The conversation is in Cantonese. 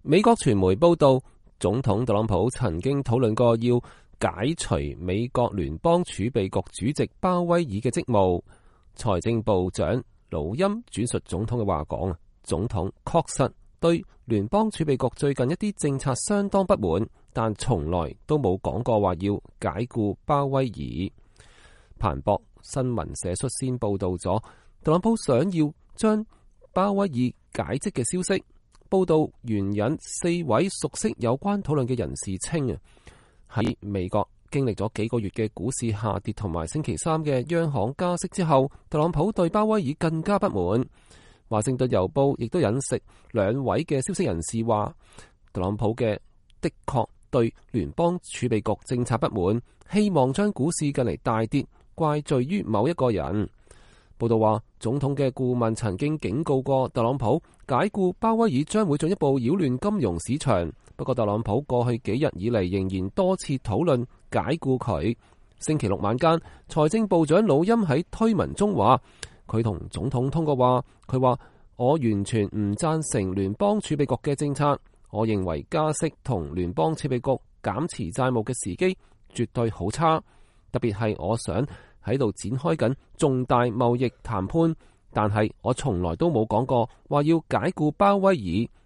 美國傳媒報道，總統特朗普曾經討論過要解除美國聯邦儲備局主席鮑威爾嘅職務。財政部長魯欽轉述總統嘅話講，總統確實對聯邦儲備局最近一啲政策相當不滿，但從來都冇講過話要解僱鮑威爾。彭博新聞社率先報道咗特朗普想要將鮑威爾解職嘅消息。報道援引4位熟悉有關討論嘅人士稱，喺美國經歷咗幾個月嘅股市下跌同埋星期三嘅央行加息之後，特朗普對鮑威爾更加不滿。華盛頓郵報亦都引述2位嘅消息人士話，特朗普的確對聯邦儲備局政策不滿，希望將股市近嚟大跌怪罪於某一個人。報道話，總統嘅顧問曾經警告過特朗普，解僱鮑威爾將會進一步擾亂金融市場。不過特朗普過去幾日以嚟仍然多次討論解僱佢。星期六晚間，財政部長魯欽喺推文中話，佢同總統通過話，佢話，我完全唔贊成聯邦儲備局嘅政策，我認為加息同聯邦儲備局減持債務嘅時機絕對好差，特別係我想喺度展開緊重大貿易談判，但係我從來都冇講過話要解僱鮑威爾。